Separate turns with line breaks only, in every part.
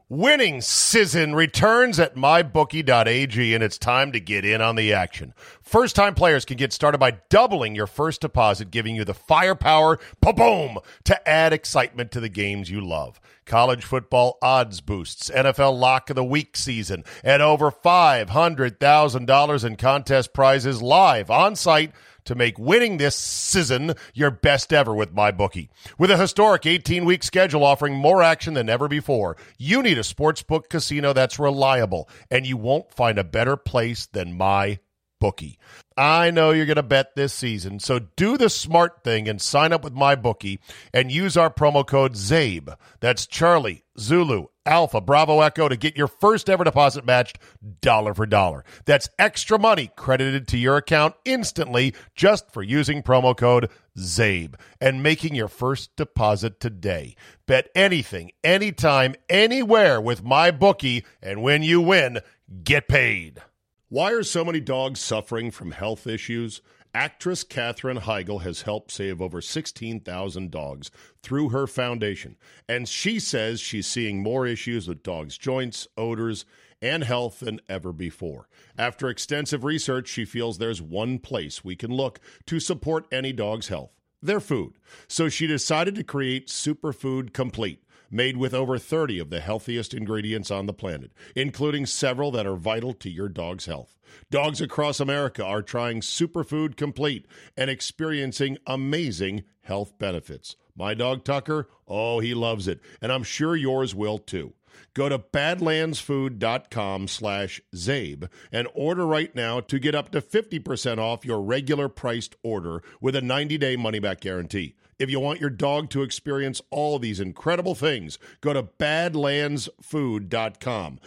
Winning season returns at mybookie.ag, and it's time to get in on the action. First-time players can get started by doubling your first deposit, giving you the firepower, boom, to add excitement to the games you love. College football odds boosts, NFL Lock of the Week season, and over $500,000 in contest prizes live on site to make winning this season your best ever with MyBookie. With a historic 18-week schedule offering more action than ever before, you need a sportsbook casino that's reliable, and you won't find a better place than MyBookie. I know you're going to bet this season, so do the smart thing and sign up with MyBookie and use our promo code ZABE. That's Charlie, Zulu, Alpha, Bravo, Echo to get your first ever deposit matched dollar for dollar. That's extra money credited to your account instantly just for using promo code ZABE and making your first deposit today. Bet anything, anytime, anywhere with MyBookie, and when you win, get paid. Why are so many dogs suffering from health issues? Actress Katherine Heigl has helped save over 16,000 dogs through her foundation, and she says she's seeing more issues with dogs' joints, odors, and health than ever before. After extensive research, she feels there's one place we can look to support any dog's health: their food. So she decided to create Superfood Complete, made with over 30 of the healthiest ingredients on the planet, including several that are vital to your dog's health. Dogs across America are trying Superfood Complete and experiencing amazing health benefits. My dog Tucker, he loves it, and I'm sure yours will too. Go to badlandsfood.com/ZABE and order right now to get up to 50% off your regular priced order with a 90-day money-back guarantee. If you want your dog to experience all these incredible things, go to badlandsfood.com,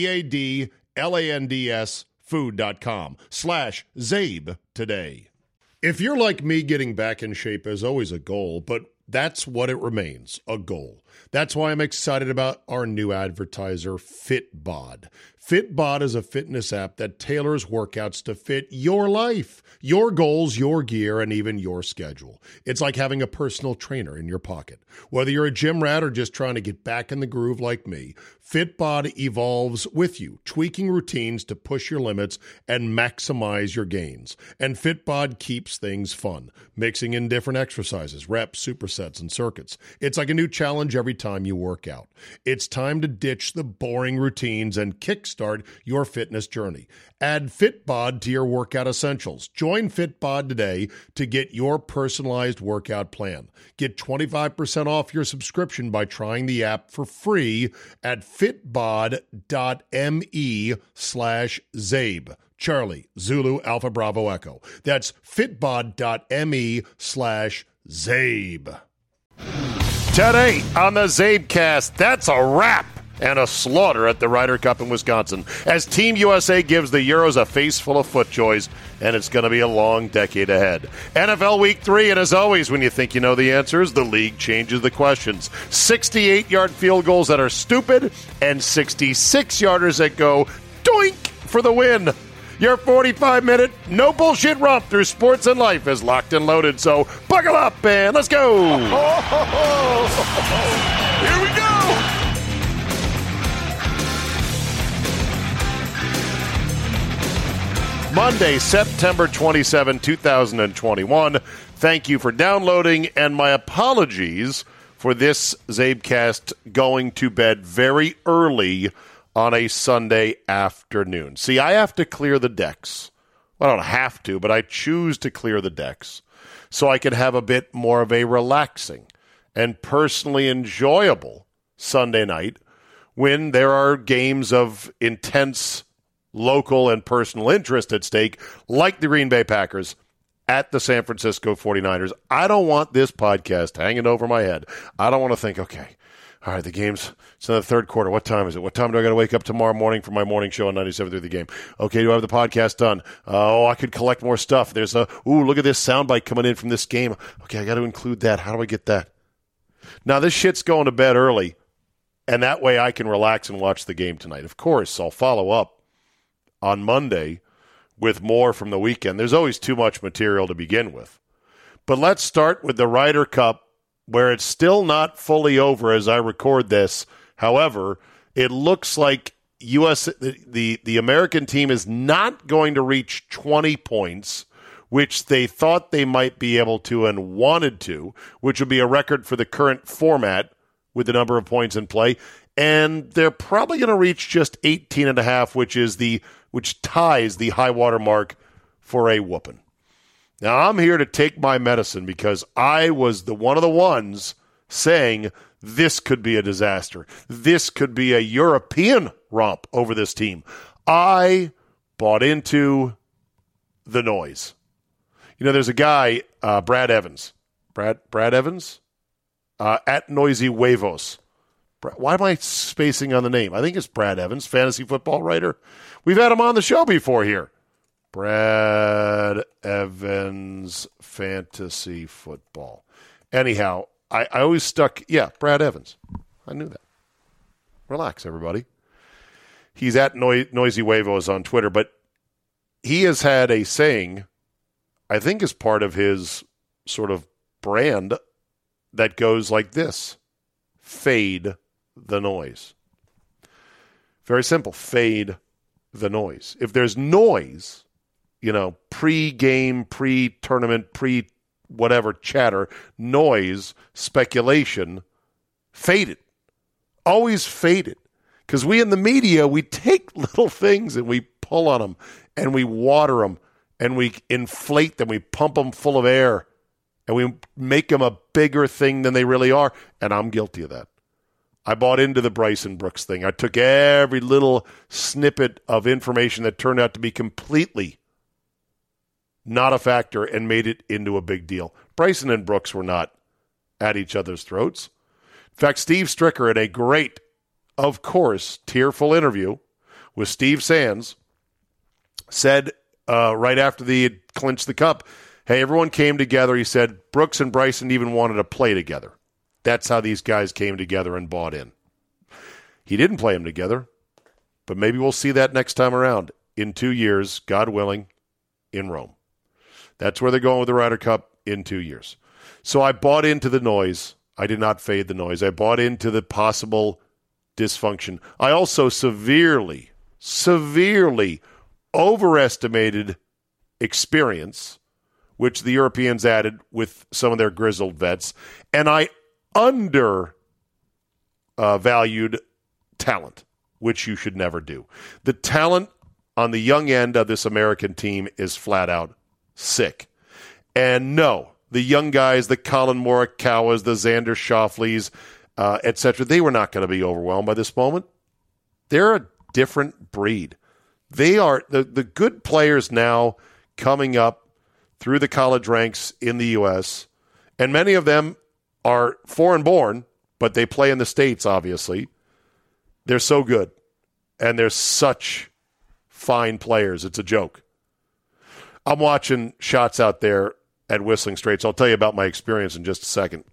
BADLANDS food.com/ZABE today. If you're like me, getting back in shape is always a goal, but that's what it remains, a goal. That's why I'm excited about our new advertiser, Fitbod. Fitbod is a fitness app that tailors workouts to fit your life, your goals, your gear, and even your schedule. It's like having a personal trainer in your pocket. Whether you're a gym rat or just trying to get back in the groove like me, Fitbod evolves with you, tweaking routines to push your limits and maximize your gains. And Fitbod keeps things fun, mixing in different exercises, reps, supersets, and circuits. It's like a new challenge every time you work out. It's time to ditch the boring routines and kickstart your fitness journey. Add Fitbod to your workout essentials. Join Fitbod today to get your personalized workout plan. Get 25% off your subscription by trying the app for free at fitbod.me/ZABE. Charlie, Zulu, Alpha, Bravo, Echo. That's fitbod.me/ZABE. Today on the ZABEcast, that's a wrap and a slaughter at the Ryder Cup in Wisconsin as Team USA gives the Euros a face full of foot joys, and it's going to be a long decade ahead. NFL Week 3, and as always, when you think you know the answers, the league changes the questions. 68-yard field goals that are stupid and 66-yarders that go doink for the win. Your 45-minute, no bullshit romp through sports and life is locked and loaded, so buckle up and let's go! Here we go! Monday, September 27, 2021. Thank you for downloading, and my apologies for this ZABEcast going to bed very early on a Sunday afternoon. See, I have to clear the decks. Well, I don't have to, but I choose to clear the decks so I can have a bit more of a relaxing and personally enjoyable Sunday night when there are games of intense local and personal interest at stake, like the Green Bay Packers at the San Francisco 49ers. I don't want this podcast hanging over my head. I don't want to think, okay, all right, the game's, it's in the third quarter. What time is it? What time do I got to wake up tomorrow morning for my morning show on 97.3 The Game? Okay, do I have the podcast done? I could collect more stuff. There's look at this soundbite coming in from this game. Okay, I got to include that. How do I get that? Now, this shit's going to bed early, and that way I can relax and watch the game tonight. Of course, I'll follow up on Monday with more from the weekend. There's always too much material to begin with. But let's start with the Ryder Cup, where it's still not fully over as I record this. However, It looks like the American team is not going to reach 20 points, which they thought they might be able to and wanted to, which would be a record for the current format with the number of points in play. And they're probably going to reach just 18.5, which ties the high water mark for a whooping. Now, I'm here to take my medicine because I was one of the ones saying this could be a disaster. This could be a European romp over this team. I bought into the noise. There's a guy, Brad Evans. Brad Evans? At Noisy Huevos. Why am I spacing on the name? I think it's Brad Evans, fantasy football writer. We've had him on the show before here. Brad Evans, fantasy football. Anyhow, I always stuck, Brad Evans. I knew that. Relax, everybody. He's at Noisy Huevos on Twitter, but he has had a saying, I think as part of his sort of brand, that goes like this: fade the noise. Very simple. Fade the noise. If there's noise, pre-game, pre-tournament, pre-whatever chatter, noise, speculation, fade it. Always fade it. Because we in the media, we take little things and we pull on them and we water them and we inflate them. We pump them full of air and we make them a bigger thing than they really are. And I'm guilty of that. I bought into the Bryson Brooks thing. I took every little snippet of information that turned out to be completely not a factor and made it into a big deal. Bryson and Brooks were not at each other's throats. In fact, Steve Stricker, in a great, of course, tearful interview with Steve Sands, said right after they had clinched the cup, hey, everyone came together. He said Brooks and Bryson even wanted to play together. That's how these guys came together and bought in. He didn't play them together, but maybe we'll see that next time around in 2 years, God willing, in Rome. That's where they're going with the Ryder Cup in 2 years. So I bought into the noise. I did not fade the noise. I bought into the possible dysfunction. I also severely overestimated experience, which the Europeans added with some of their grizzled vets, and I undervalued talent, which you should never do. The talent on the young end of this American team is flat out sick. And no, the young guys, the Colin Morikawas, the Xander Schauffele's, etc., they were not going to be overwhelmed by this moment. They're a different breed. They are the good players now coming up through the college ranks in the U.S., and many of them are foreign-born, but they play in the States, obviously. They're so good, and they're such fine players. It's a joke. I'm watching shots out there at Whistling Straits. I'll tell you about my experience in just a second.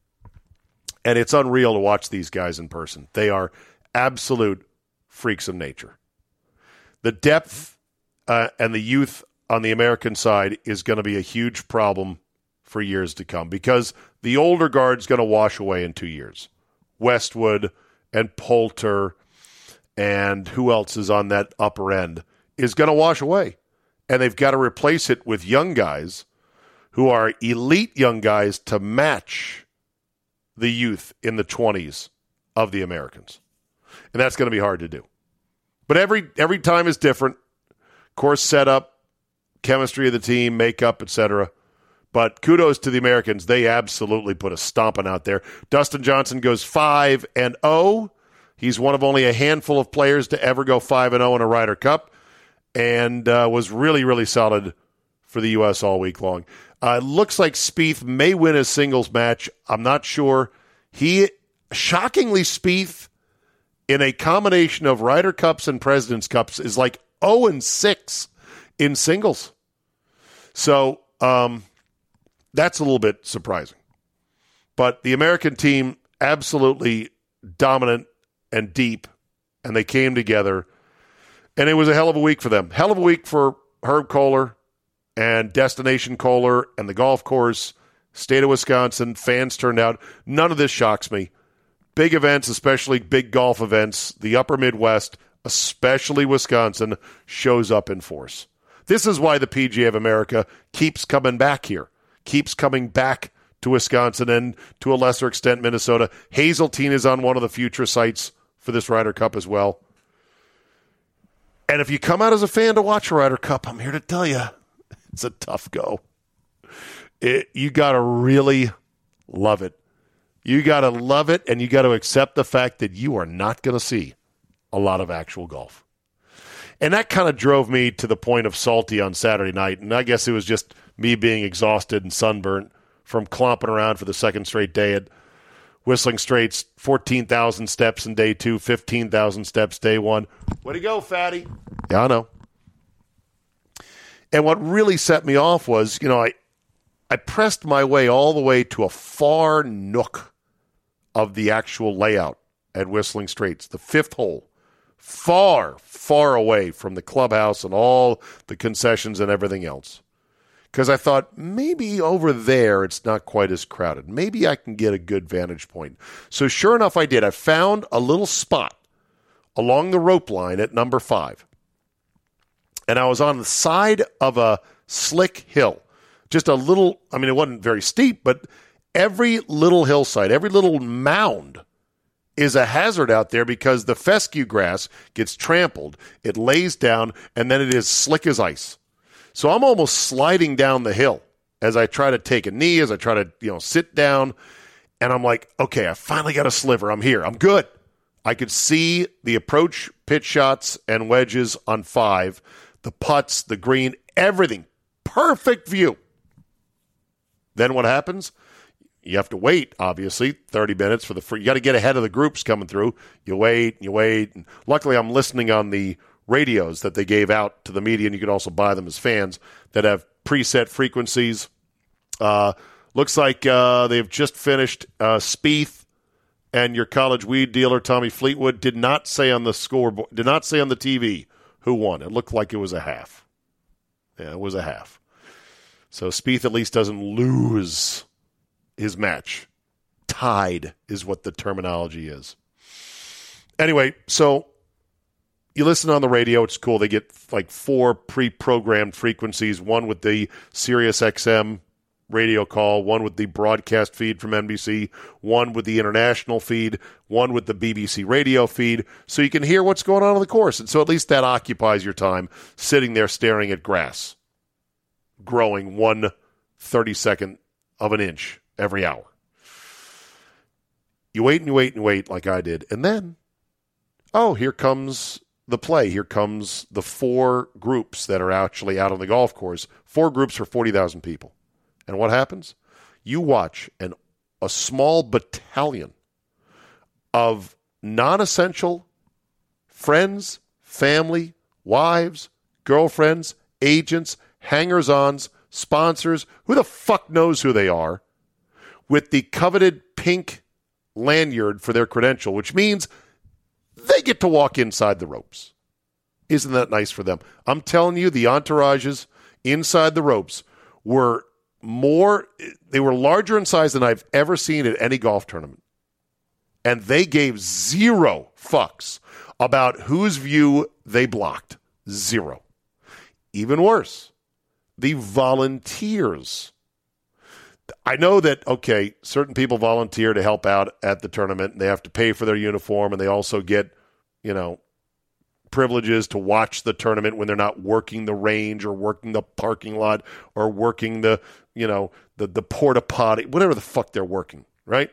And it's unreal to watch these guys in person. They are absolute freaks of nature. The depth and the youth on the American side is going to be a huge problem for years to come because the older guard's going to wash away in 2 years. Westwood and Poulter and who else is on that upper end is going to wash away. And they've got to replace it with young guys who are elite young guys to match the youth in the 20s of the Americans. And that's going to be hard to do. But every time is different. Course setup, chemistry of the team, makeup, etc. But kudos to the Americans. They absolutely put a stomping out there. Dustin Johnson goes 5-0. He's one of only a handful of players to ever go 5-0 in a Ryder Cup and was really, really solid for the U.S. all week long. Looks like Spieth may win a singles match. I'm not sure. Shockingly, Spieth, in a combination of Ryder Cups and President's Cups, is like 0-6 in singles. So that's a little bit surprising. But the American team, absolutely dominant and deep, and they came together. And it was a hell of a week for them. Hell of a week for Herb Kohler and Destination Kohler and the golf course, state of Wisconsin, fans turned out. None of this shocks me. big events, especially big golf events, the upper Midwest, especially Wisconsin, shows up in force. This is why the PGA of America keeps coming back here, keeps coming back to Wisconsin and to a lesser extent Minnesota. Hazeltine is on one of the future sites for this Ryder Cup as well. And if you come out as a fan to watch a Ryder Cup, I'm here to tell you, it's a tough go. You got to really love it. You got to love it, and you got to accept the fact that you are not going to see a lot of actual golf. And that kind of drove me to the point of salty on Saturday night, and I guess it was just me being exhausted and sunburnt from clomping around for the second straight day at Whistling Straits. 14,000 steps in day 2, 15,000 steps day 1. Way to go, fatty. Yeah, I know. And what really set me off was, I pressed my way all the way to a far nook of the actual layout at Whistling Straits, the 5th hole, far, far away from the clubhouse and all the concessions and everything else. Because I thought, maybe over there it's not quite as crowded. Maybe I can get a good vantage point. So sure enough, I did. I found a little spot along the rope line at number 5. And I was on the side of a slick hill. Just a little, it wasn't very steep, but every little hillside, every little mound is a hazard out there because the fescue grass gets trampled, it lays down, and then it is slick as ice. So I'm almost sliding down the hill as I try to take a knee, as I try to, sit down, and I'm like, okay, I finally got a sliver. I'm here. I'm good. I could see the approach pitch shots and wedges on 5, the putts, the green, everything. Perfect view. Then what happens? You have to wait, obviously, 30 minutes for the free. You got to get ahead of the groups coming through. You wait. And luckily, I'm listening on the radios that they gave out to the media, and you can also buy them as fans that have preset frequencies. Looks like they've just finished Spieth, and your college weed dealer, Tommy Fleetwood, did not say on the scoreboard, did not say on the TV who won. It looked like it was a half. Yeah, it was a half. So Spieth at least doesn't lose his match. Tied is what the terminology is. Anyway, so you listen on the radio. It's cool. They get like 4 pre-programmed frequencies, one with the Sirius XM radio call, one with the broadcast feed from NBC, one with the international feed, one with the BBC radio feed, so you can hear what's going on the course. And so at least that occupies your time sitting there staring at grass growing 1/32 of an inch every hour. You wait and you wait and wait like I did. And then, here comes the play. Here comes the 4 groups that are actually out on the golf course. 4 groups for 40,000 people. And what happens? You watch a small battalion of non-essential friends, family, wives, girlfriends, agents, hangers-ons, sponsors, who the fuck knows who they are, with the coveted pink lanyard for their credential, which means they get to walk inside the ropes. Isn't that nice for them? I'm telling you, the entourages inside the ropes were larger in size than I've ever seen at any golf tournament. And they gave 0 fucks about whose view they blocked. 0. Even worse, the volunteers. I know that, certain people volunteer to help out at the tournament, and they have to pay for their uniform, and they also get, privileges to watch the tournament when they're not working the range or working the parking lot or working the porta potty, whatever the fuck they're working, right?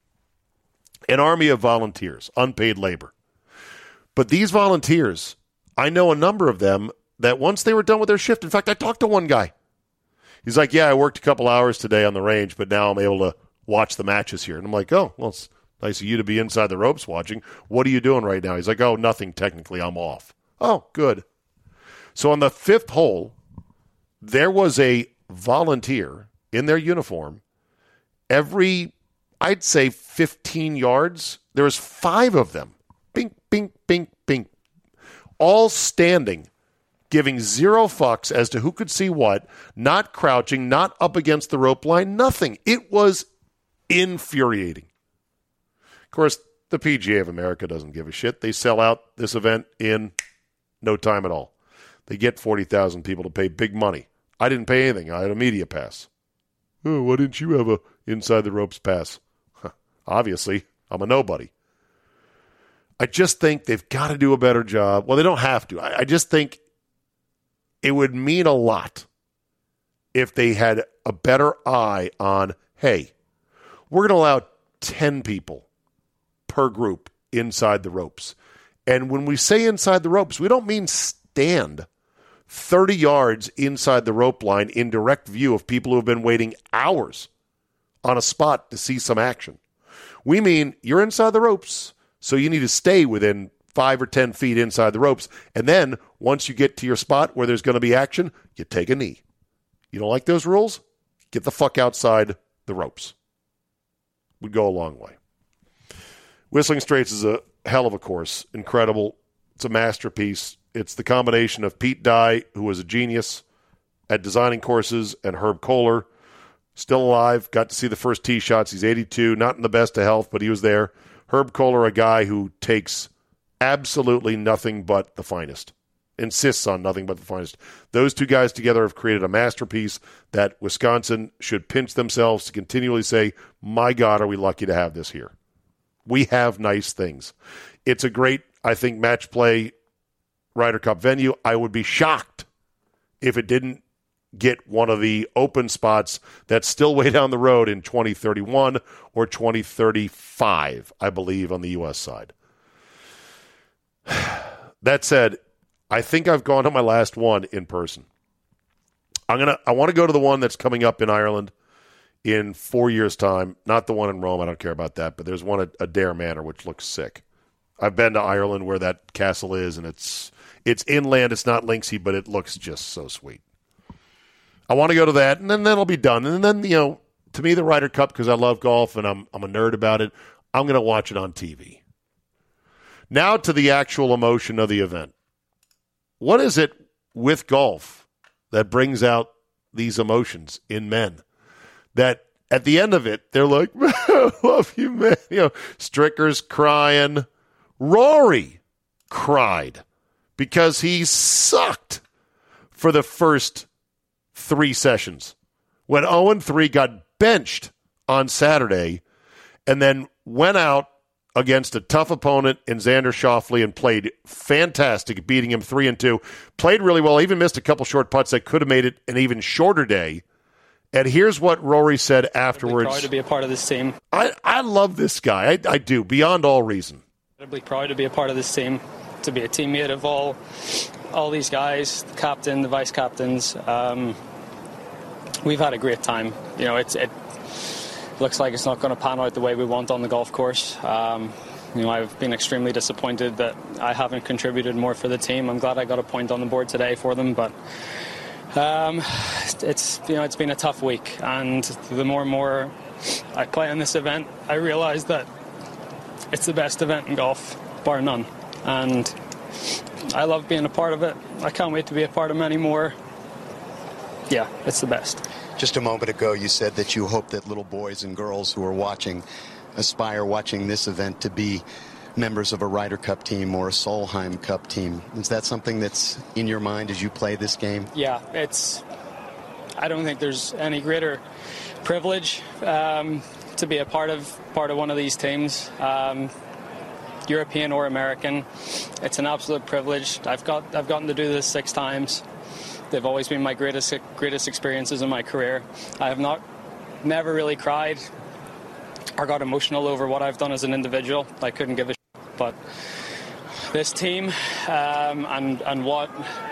An army of volunteers, unpaid labor. But these volunteers, I know a number of them that once they were done with their shift, in fact, I talked to one guy. He's like, I worked a couple hours today on the range, but now I'm able to watch the matches here. And I'm like, well, it's nice of you to be inside the ropes watching. What are you doing right now? He's like, nothing technically. I'm off. Oh, good. So on the 5th hole, there was a volunteer in their uniform. Every, I'd say 15 yards, there was 5 of them. Bink, bink, bink, bink. All standing, giving 0 fucks as to who could see what, not crouching, not up against the rope line, nothing. It was infuriating. Of course, the PGA of America doesn't give a shit. They sell out this event in no time at all. They get 40,000 people to pay big money. I didn't pay anything. I had a media pass. Oh, why didn't you have a inside the ropes pass? Obviously, I'm a nobody. I just think they've got to do a better job. Well, they don't have to. I just think it would mean a lot if they had a better eye on, hey, we're going to allow 10 people per group inside the ropes. And when we say inside the ropes, we don't mean stand 30 yards inside the rope line in direct view of people who have been waiting hours on a spot to see some action. We mean you're inside the ropes, so you need to stay within 5 or 10 feet inside the ropes. And then once you get to your spot where there's going to be action, you take a knee. You don't like those rules? Get the fuck outside the ropes. Would go a long way. Whistling Straits is a hell of a course. Incredible. It's a masterpiece. It's the combination of Pete Dye, who was a genius at designing courses, and Herb Kohler, still alive. Got to see the first tee shots. He's 82, not in the best of health, but he was there. Herb Kohler, a guy who takes absolutely nothing but the finest. Insists on nothing but the finest. Those two guys together have created a masterpiece that Wisconsin should pinch themselves to continually say, my God, are we lucky to have this here. We have nice things. It's a great, I think, match play Ryder Cup venue. I would be shocked if it didn't get one of the open spots that's still way down the road in 2031 or 2035, I believe, on the U.S. side. That said, I think I've gone to my last one in person. I want to go to the one that's coming up in Ireland in 4 years' time. Not the one in Rome. I don't care about that. But there's one at Adair Manor, which looks sick. I've been to Ireland where that castle is, and it's inland. It's not linksy, but it looks just so sweet. I want to go to that, and then that'll be done. And then, to me, the Ryder Cup, because I love golf and I'm a nerd about it, I'm going to watch it on TV. Now to the actual emotion of the event. What is it with golf that brings out these emotions in men? That at the end of it, they're like, I love you, man. Stricker's crying. Rory cried because he sucked for the first 3 sessions. When 0-3 got benched on Saturday and then went out against a tough opponent in Xander Schauffele and played fantastic, beating him 3-2. Played really well, even missed a couple short putts that could have made it an even shorter day. And here's what Rory said afterwards.
Proud to be a part of this team.
I love this guy. I do, beyond all reason.
Incredibly proud to be a part of this team, to be a teammate of all these guys, the captain, the vice captains. We've had a great time. It looks like it's not going to pan out the way we want on the golf course. I've been extremely disappointed that I haven't contributed more for the team. I'm glad I got a point on the board today for them, but it's been a tough week, and the more and more I play in this event, I realize that it's the best event in golf, bar none, and I love being a part of it. I can't wait to be a part of many more. Yeah, it's the best.
Just a moment ago, you said that you hope that little boys and girls who are aspire watching this event to be members of a Ryder Cup team or a Solheim Cup team. Is that something that's in your mind as you play this game?
Yeah, I don't think there's any greater privilege to be a part of one of these teams, European or American. It's an absolute privilege. I've gotten to do this 6 times. They've always been my greatest experiences in my career. I have never really cried or got emotional over what I've done as an individual. I couldn't give a shit. But this team and what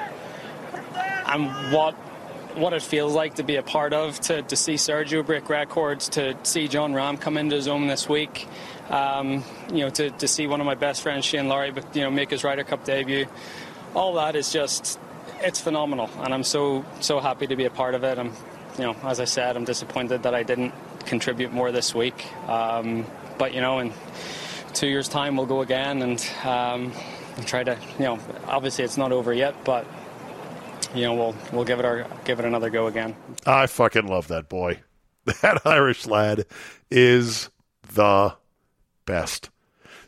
it feels like to be a part of, to see Sergio break records, to see John Rahm come into his own this week, to see one of my best friends, Shane Lowry, make his Ryder Cup debut. All that is just, it's phenomenal, and I'm so happy to be a part of it. As I said, I'm disappointed that I didn't contribute more this week. But in 2 years' time, we'll go again and try to. Obviously, it's not over yet, but we'll give it another go again.
I fucking love that boy. That Irish lad is the best.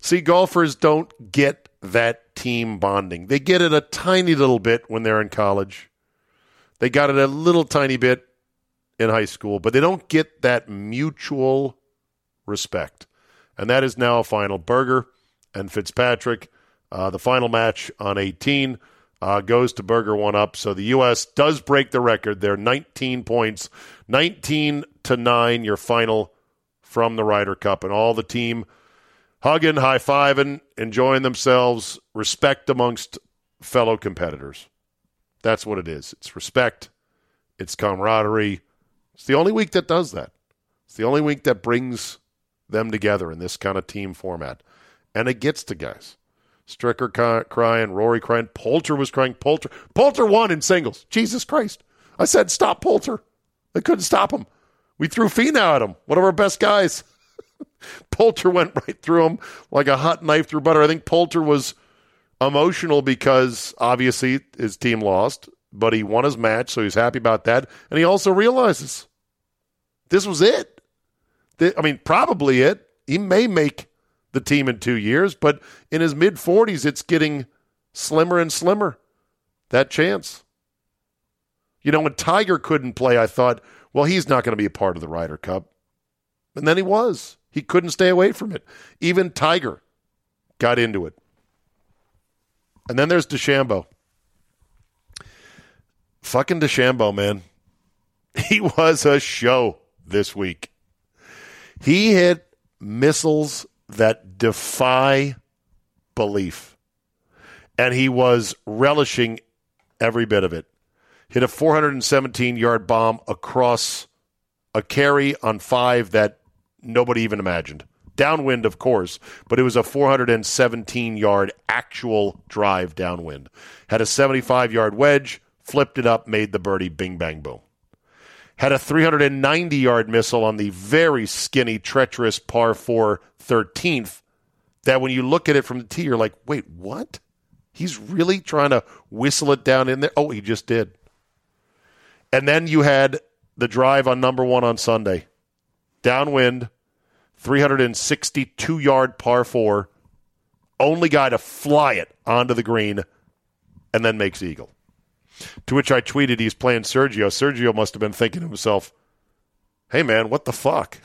See, golfers don't get that team bonding. They get it a tiny little bit when they're in college. They got it a little tiny bit in high school, but they don't get that mutual respect. And that is now a final. Berger and Fitzpatrick, the final match on 18, goes to Berger 1-up. So the U.S. does break the record. They're 19 points, 19-9, your final from the Ryder Cup. And all the team hugging, high-fiving, enjoying themselves, respect amongst fellow competitors. That's what it is. It's respect. It's camaraderie. It's the only week that does that. It's the only week that brings them together in this kind of team format. And it gets to guys. Stricker crying, Rory crying, Poulter was crying. Poulter won in singles. Jesus Christ. I said, stop Poulter. I couldn't stop him. We threw Finau at him, one of our best guys. Poulter went right through him like a hot knife through butter. I think Poulter was emotional because obviously his team lost, but he won his match, so he's happy about that. And he also realizes this was it. I mean, probably it. He may make the team in 2 years, but in his mid-40s, it's getting slimmer and slimmer, that chance. You know, when Tiger couldn't play, I thought, well, he's not going to be a part of the Ryder Cup. And then he was. He couldn't stay away from it. Even Tiger got into it. And then there's DeChambeau. Fucking DeChambeau, man. He was a show this week. He hit missiles that defy belief. And he was relishing every bit of it. Hit a 417-yard bomb across a carry on 5 that nobody even imagined. Downwind, of course, but it was a 417-yard actual drive downwind. Had a 75-yard wedge, flipped it up, made the birdie, bing, bang, boom. Had a 390-yard missile on the very skinny, treacherous par 4 13th that when you look at it from the tee, you're like, wait, what? He's really trying to whistle it down in there? Oh, he just did. And then you had the drive on number 1 on Sunday. Downwind, 362-yard par 4. Only guy to fly it onto the green and then makes eagle. To which I tweeted he's playing Sergio. Sergio must have been thinking to himself, hey, man, what the fuck?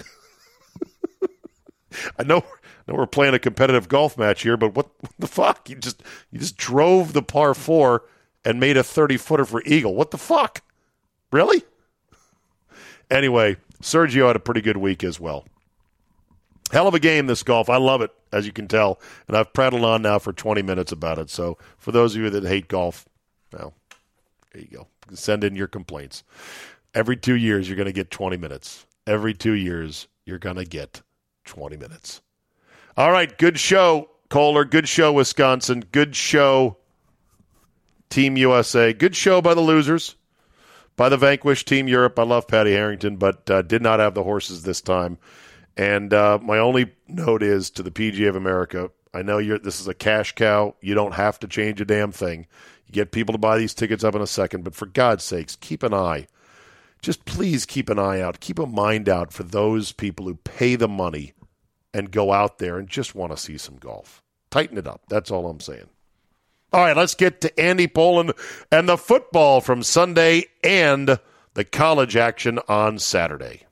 I know we're playing a competitive golf match here, but what the fuck? You just drove the par 4 and made a 30-footer for eagle. What the fuck? Really? Anyway, Sergio had a pretty good week as well. Hell of a game, this golf. I love it, as you can tell. And I've prattled on now for 20 minutes about it. So for those of you that hate golf, well, there you go. Send in your complaints. Every 2 years, you're going to get 20 minutes. Every 2 years, you're going to get 20 minutes. All right, good show, Kohler. Good show, Wisconsin. Good show, Team USA. Good show by the losers, by the vanquished Team Europe. I love Patty Harrington, but did not have the horses this time. And my only note is to the PGA of America, I know this is a cash cow. You don't have to change a damn thing. You get people to buy these tickets up in a second, but for God's sakes, keep an eye. Just please keep an eye out. Keep a mind out for those people who pay the money and go out there and just want to see some golf. Tighten it up. That's all I'm saying. All right, let's get to Andy Poland and the football from Sunday and the college action on Saturday.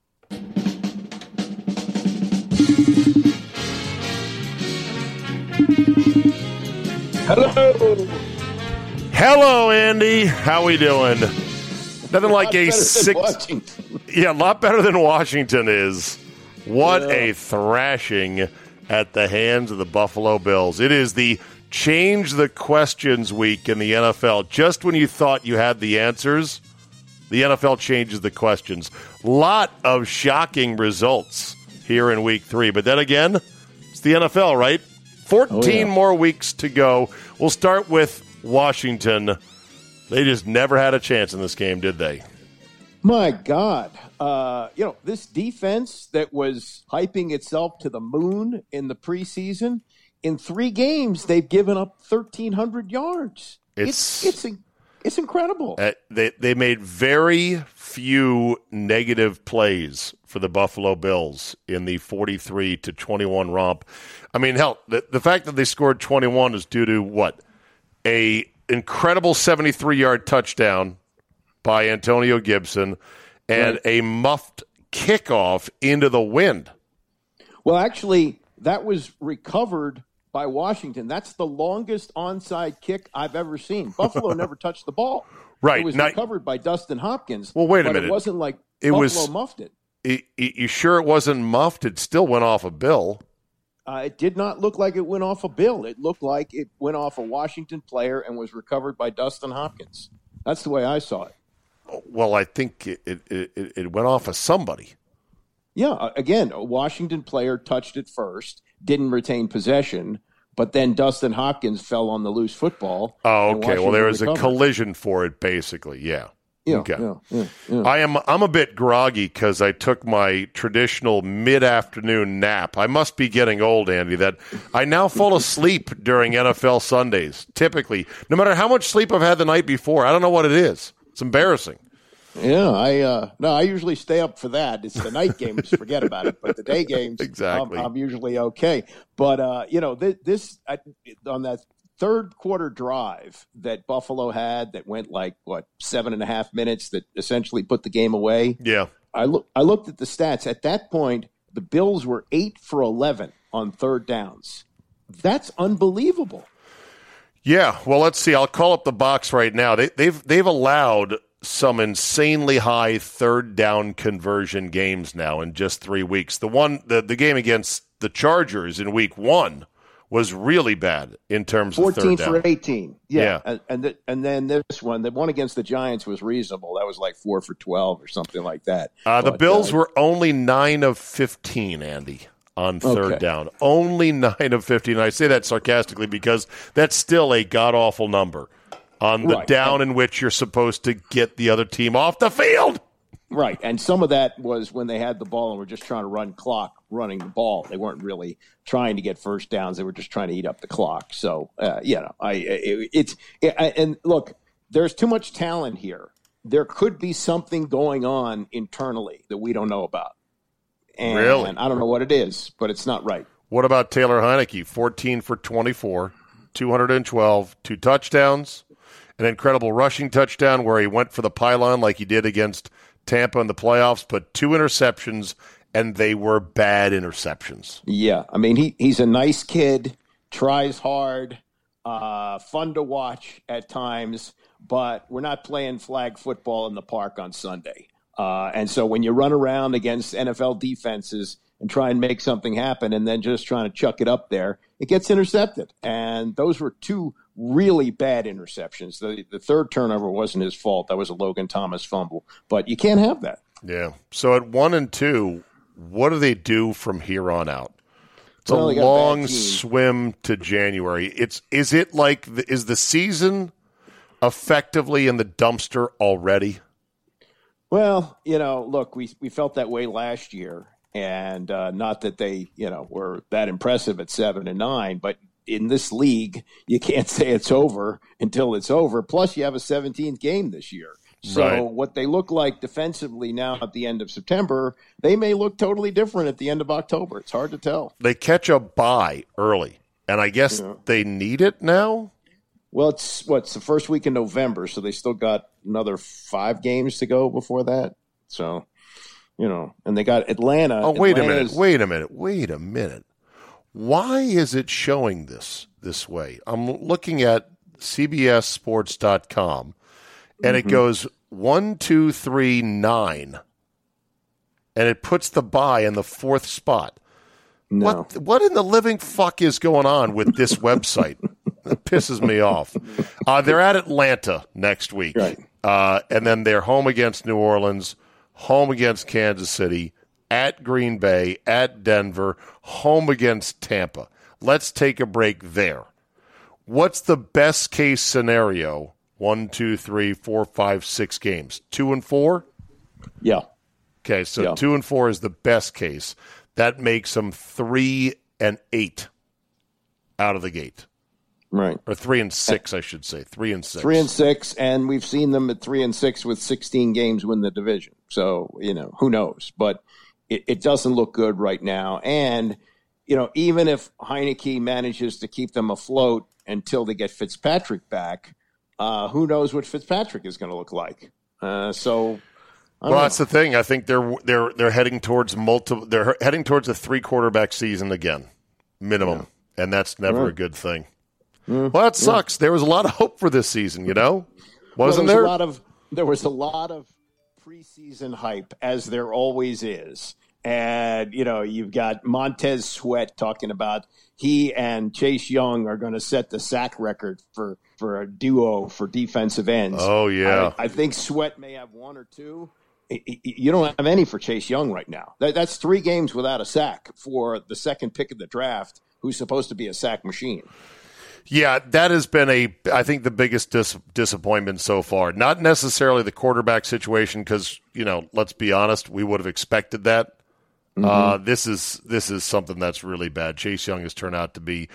Hello, Andy. How we doing? Nothing like a a lot better than Washington is. What a thrashing at the hands of the Buffalo Bills. It is the change the questions week in the NFL. Just when you thought you had the answers, the NFL changes the questions. Lot of shocking results here in week 3. But then again, it's the NFL, right? 14 more weeks to go. We'll start with Washington. They just never had a chance in this game, did they?
My God. This defense that was hyping itself to the moon in the preseason, in 3 games, they've given up 1,300 yards. It's It's incredible.
They made very few negative plays for the Buffalo Bills in the 43-21 romp. I mean, hell, the fact that they scored 21 is due to what? A incredible 73-yard touchdown by Antonio Gibson and a muffed kickoff into the wind.
Well, actually, that was recovered by Washington. That's the longest onside kick I've ever seen. Buffalo never touched the ball.
Right.
It was recovered by Dustin Hopkins.
Well, wait a minute.
It wasn't like Buffalo muffed it.
You sure it wasn't muffed? It still went off a Bill.
It did not look like it went off a Bill. It looked like it went off a Washington player and was recovered by Dustin Hopkins. That's the way I saw it.
Well, I think it went off of somebody.
Yeah, again, a Washington player touched it first, didn't retain possession, but then Dustin Hopkins fell on the loose football.
Oh, okay. Well, there was a collision for it, basically. Yeah.
Yeah,
okay.
Yeah.
I'm a bit groggy because I took my traditional mid-afternoon nap. I must be getting old, Andy, that I now fall asleep during NFL Sundays, typically. No matter how much sleep I've had the night before, I don't know what it is. It's embarrassing.
Yeah, I usually stay up for that. It's the night games, forget about it. But the day games,
exactly.
I'm usually okay. But this on that third quarter drive that Buffalo had that went 7.5 minutes that essentially put the game away.
Yeah,
I looked at the stats. At that point, the Bills were 8 for 11 on third downs. That's unbelievable.
Yeah, well, let's see. I'll call up the box right now. They've allowed some insanely high third down conversion games now in just 3 weeks. The game against the Chargers in week 1 was really bad in terms of third down.
14 for 18. Yeah. And then this one, the one against the Giants was reasonable. That was 4 for 12 or something like that.
The Bills were only 9 of 15, Andy, on third down. Only 9 of 15. I say that sarcastically because that's still a god-awful number on the down in which you're supposed to get the other team off the field.
Right, and some of that was when they had the ball and were just trying to run clock running the ball. They weren't really trying to get first downs. They were just trying to eat up the clock. So, and look, there's too much talent here. There could be something going on internally that we don't know about. And
really?
I don't know what it is, but it's not right.
What about Taylor Heineke? 14 for 24, 212, 2 touchdowns, an incredible rushing touchdown where he went for the pylon like he did against Tampa in the playoffs, but 2 interceptions, and they were bad interceptions.
Yeah, I mean, he's a nice kid, tries hard, fun to watch at times, but we're not playing flag football in the park on Sunday. And so when you run around against NFL defenses and try and make something happen and then just trying to chuck it up there, it gets intercepted. And those were 2 really bad interceptions. The third turnover wasn't his fault. That was a Logan Thomas fumble. But you can't have that.
Yeah. So at 1-2, what do they do from here on out? It's a long swim to January. Is the season effectively in the dumpster already?
Well, look, we felt that way last year. And not that they, were that impressive at 7-9, but in this league, you can't say it's over until it's over. Plus, you have a 17th game this year. So what they look like defensively now at the end of September, they may look totally different at the end of October. It's hard to tell.
They catch a bye early, and I guess they need it now?
Well, it's the first week in November, so they still got another 5 games to go before that. So, and they got Atlanta.
Oh, wait a minute. Why is it showing this way? I'm looking at CBSSports.com, and it goes 1, 2, 3, 9, and it puts the bye in the 4th spot.
No.
What in the living fuck is going on with this website? That pisses me off. They're at Atlanta next week,
right?
And then they're home against New Orleans, home against Kansas City, at Green Bay, at Denver, home against Tampa. Let's take a break there. What's the best case scenario? 1, 2, 3, 4, 5, 6 games. 2-4?
Yeah.
Okay, so 2-4 is the best case. That makes them 3-8 out of the gate.
Right.
Or 3-6, I should say. 3-6.
3-6, and we've seen them at 3-6 with 16 games win the division. So, who knows? But it doesn't look good right now. And, even if Heineke manages to keep them afloat until they get Fitzpatrick back, who knows what Fitzpatrick is going to look like? Well,
that's the thing. I think they're heading towards They're heading towards a 3-quarterback season again, minimum, and that's never a good thing. Well, that sucks. There was a lot of hope for this season, wasn't there?
There was a lot of preseason hype, as there always is. And, you've got Montez Sweat talking about he and Chase Young are going to set the sack record for a duo for defensive ends.
Oh, yeah.
I think Sweat may have one or two. You don't have any for Chase Young right now. That's 3 games without a sack for the second pick of the draft, who's supposed to be a sack machine.
Yeah, that has been I think the biggest disappointment so far. Not necessarily the quarterback situation because, let's be honest, we would have expected that. Mm-hmm. This is something that's really bad. Chase Young has turned out to be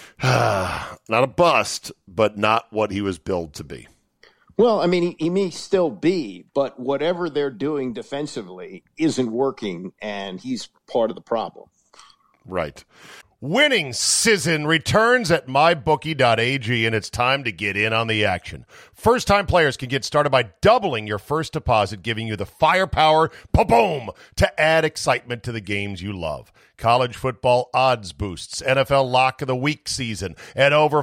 not a bust, but not what he was billed to be.
Well, I mean, he may still be, but whatever they're doing defensively isn't working, and he's part of the problem.
Right. Winning season returns at mybookie.ag, and it's time to get in on the action. First-time players can get started by doubling your first deposit, giving you the firepower, boom, to add excitement to the games you love. College football odds boosts, NFL Lock of the Week season, and over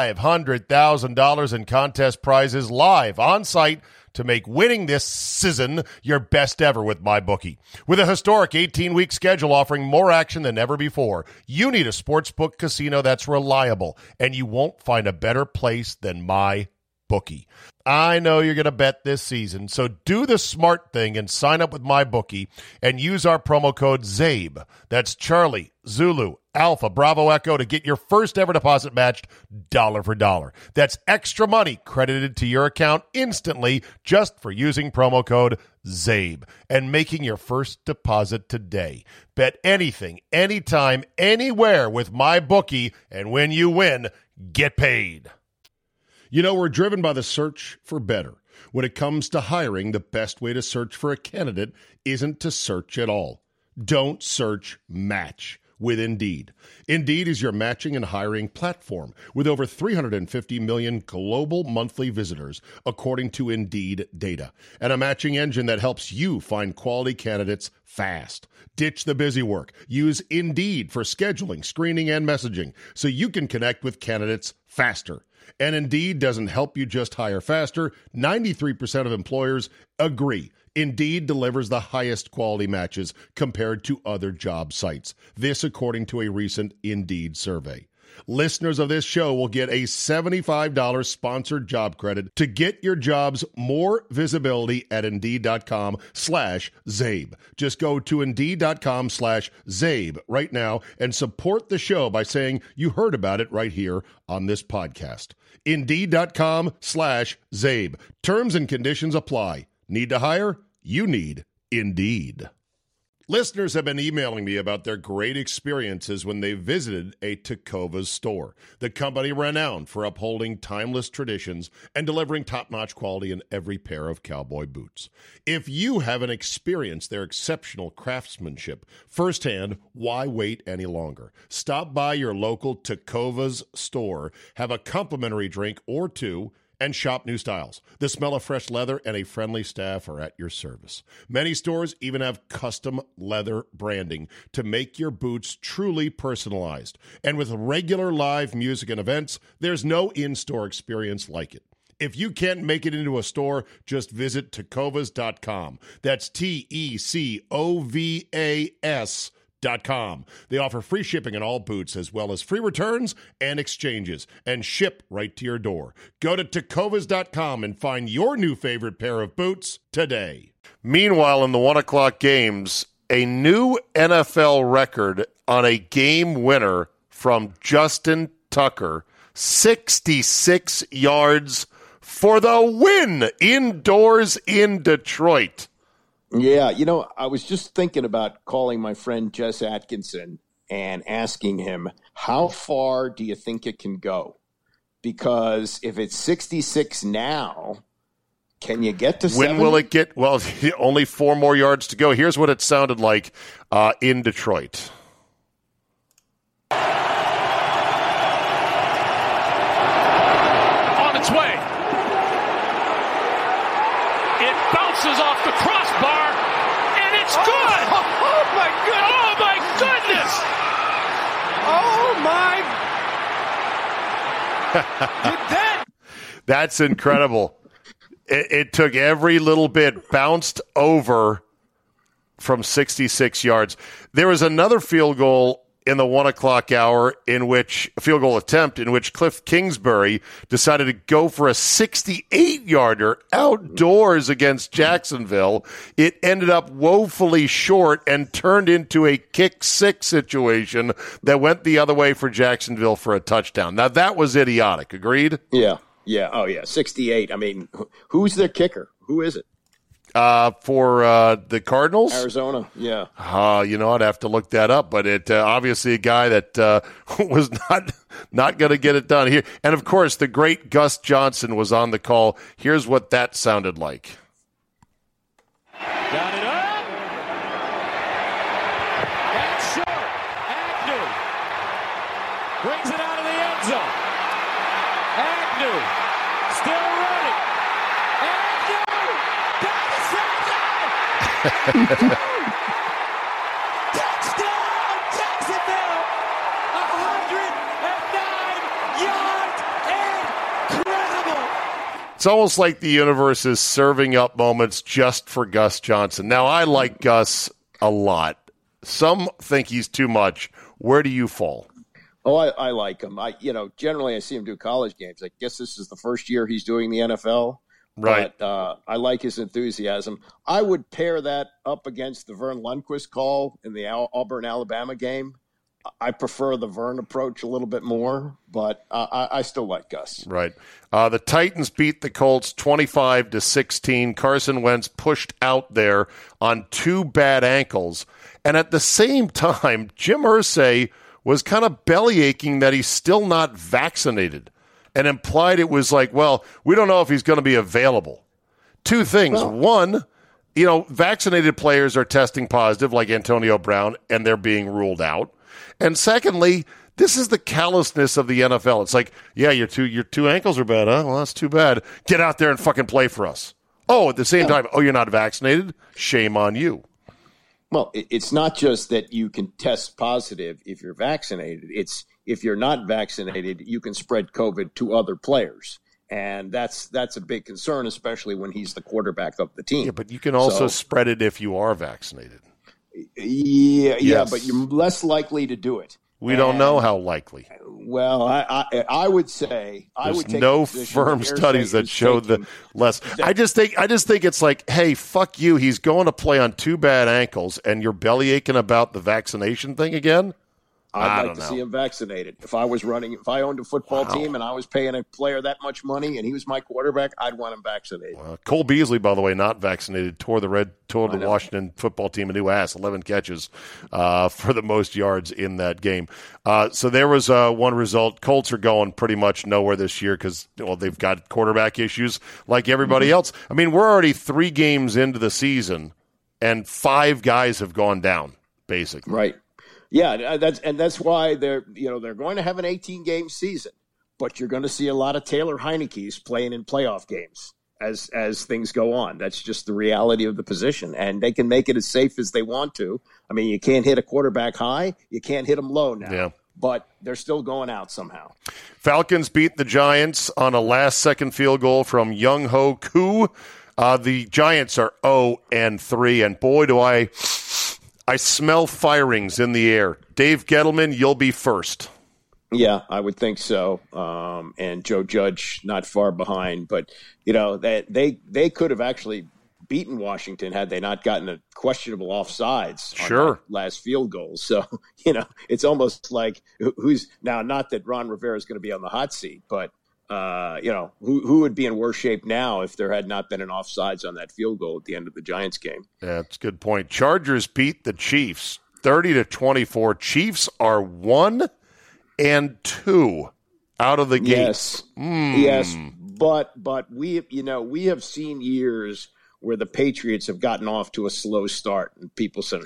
$500,000 in contest prizes live on site to make winning this season your best ever with MyBookie. With a historic 18-week schedule offering more action than ever before, you need a sportsbook casino that's reliable, and you won't find a better place than MyBookie. I know you're going to bet this season, so do the smart thing and sign up with MyBookie and use our promo code ZABE. That's Charlie, Zulu, Alpha, Bravo, Echo to get your first ever deposit matched dollar for dollar. That's extra money credited to your account instantly just for using promo code ZABE and making your first deposit today. Bet anything, anytime, anywhere with MyBookie, and when you win, get paid. We're driven by the search for better. When it comes to hiring, the best way to search for a candidate isn't to search at all. Don't search, match with Indeed. Indeed is your matching and hiring platform with over 350 million global monthly visitors, according to Indeed data, and a matching engine that helps you find quality candidates fast. Ditch the busy work. Use Indeed for scheduling, screening, and messaging so you can connect with candidates faster. And Indeed doesn't help you just hire faster. 93% of employers agree. Indeed delivers the highest quality matches compared to other job sites. This according to a recent Indeed survey. Listeners of this show will get a $75 sponsored job credit to get your jobs more visibility at Indeed.com/ZABE. Just go to Indeed.com/ZABE right now and support the show by saying you heard about it right here on this podcast. Indeed.com/ZABE. Terms and conditions apply. Need to hire? You need Indeed. Listeners have been emailing me about their great experiences when they visited a Tecovas store, the company renowned for upholding timeless traditions and delivering top-notch quality in every pair of cowboy boots. If you haven't experienced their exceptional craftsmanship firsthand, why wait any longer? Stop by your local Tecovas store, have a complimentary drink or two, and shop new styles. The smell of fresh leather and a friendly staff are at your service. Many stores even have custom leather branding to make your boots truly personalized. And with regular live music and events, there's no in-store experience like it. If you can't make it into a store, just visit Tecovas.com. That's Tecovas.com. They offer free shipping on all boots, as well as free returns and exchanges, and ship right to your door. Go to Tecovas.com and find your new favorite pair of boots today. Meanwhile, in the 1 o'clock games, a new NFL record on a game winner from Justin Tucker, 66 yards for the win indoors in Detroit.
Yeah, I was just thinking about calling my friend Jess Atkinson and asking him, how far do you think it can go? because if it's 66 now, can you get to 70?
When will it get? Well, only 4 more yards to go. Here's what it sounded like in Detroit.
On its way. It bounces off the crossbar, and it's good!
Oh my goodness!
Oh my goodness!
Oh my! Did that?
That's incredible. It took every little bit, bounced over from 66 yards. There was another field goal in the 1 o'clock hour a field goal attempt in which Cliff Kingsbury decided to go for a 68-yarder outdoors against Jacksonville. It ended up woefully short and turned into a kick six situation that went the other way for Jacksonville for a touchdown. Now, that was idiotic. Agreed?
Yeah. Yeah. Oh, yeah. 68. I mean, who's their kicker? Who is it?
For the Cardinals?
Arizona. Yeah.
I'd have to look that up, but it obviously a guy that was not going to get it done here. And, of course, the great Gus Johnson was on the call. Here's what that sounded like.
Got it up. And short. Agnew brings it out of the end zone. Agnew still running. Agnew got the touchdown, Jacksonville! 109 yards, incredible!
It's almost like the universe is serving up moments just for Gus Johnson. Now, I like Gus a lot. Some think he's too much. Where do you fall?
Oh, I like him. Generally I see him do college games. I guess this is the first year he's doing the NFL.
Right.
But I like his enthusiasm. I would pair that up against the Vern Lundquist call in the Auburn-Alabama game. I prefer the Vern approach a little bit more, but I still like Gus.
Right. The Titans beat the Colts 25-16. Carson Wentz pushed out there on 2 bad ankles. And at the same time, Jim Irsay was kind of bellyaching that he's still not vaccinated and implied it was like, well, we don't know if he's going to be available. 2 things.
Well,
one, vaccinated players are testing positive like Antonio Brown, and they're being ruled out. And secondly, this is the callousness of the NFL. It's like, yeah, your two ankles are bad, huh? Well, that's too bad. Get out there and fucking play for us. Oh, at the same time, you're not vaccinated? Shame on you.
Well, it's not just that you can test positive if you're vaccinated. It's if you're not vaccinated, you can spread COVID to other players. And that's a big concern, especially when he's the quarterback of the team.
Yeah, but you can also spread it if you are vaccinated.
Yeah,
Yes.
but you're less likely to do it.
We don't know how likely.
Well, I would say I
There's
would take
no
the position
firm
that
studies
Irsay
that
is
show
taking.
the less. I just think it's like, hey, fuck you. He's going to play on 2 bad ankles, and you're bellyaching about the vaccination thing again.
I'd like to see him vaccinated. If I owned a football team and I was paying a player that much money and he was my quarterback, I'd want him vaccinated.
Cole Beasley, by the way, not vaccinated, tore the Washington football team a new ass, 11 catches for the most yards in that game. So there was one result. Colts are going pretty much nowhere this year because they've got quarterback issues like everybody else. I mean, we're already 3 games into the season and 5 guys have gone down, basically.
Right. Yeah, that's why they're going to have an 18-game season, but you're going to see a lot of Taylor Heineke's playing in playoff games as things go on. That's just the reality of the position, and they can make it as safe as they want to. I mean, you can't hit a quarterback high, you can't hit them low now, but they're still going out somehow. Falcons
beat the Giants on a last-second field goal from Younghoe Koo. The Giants are 0-3, and boy, do I smell firings in the air. Dave Gettleman, you'll be first.
Yeah, I would think so. And Joe Judge not far behind. But, they could have actually beaten Washington had they not gotten a questionable offsides on that last field goal. So, it's almost like who's – now, not that Ron Rivera is going to be on the hot seat, but who would be in worse shape now if there had not been an offsides on that field goal at the end of the Giants game?
Yeah, that's a good point. Chargers beat the Chiefs 30-24. Chiefs are 1-2 out of the gate.
Yes, but we have seen years where the Patriots have gotten off to a slow start, and people said,